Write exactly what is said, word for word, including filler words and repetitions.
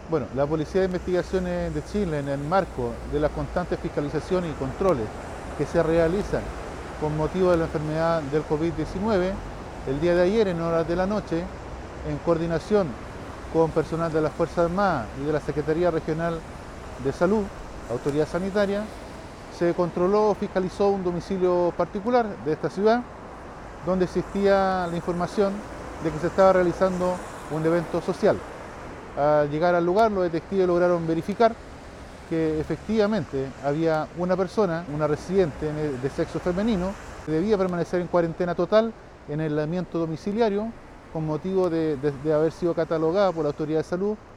Bueno, la Policía de Investigaciones de Chile, en el marco de las constantes fiscalizaciones y controles que se realizan con motivo de la enfermedad del COVID diecinueve, el día de ayer, en horas de la noche, en coordinación con personal de las Fuerzas Armadas y de la Secretaría Regional de Salud, Autoridad Sanitaria, se controló o fiscalizó un domicilio particular de esta ciudad, donde existía la información de que se estaba realizando un evento social. Al llegar al lugar, los detectives lograron verificar que efectivamente había una persona, una residente de sexo femenino, que debía permanecer en cuarentena total en aislamiento domiciliario con motivo de, de, de haber sido catalogada por la Autoridad de Salud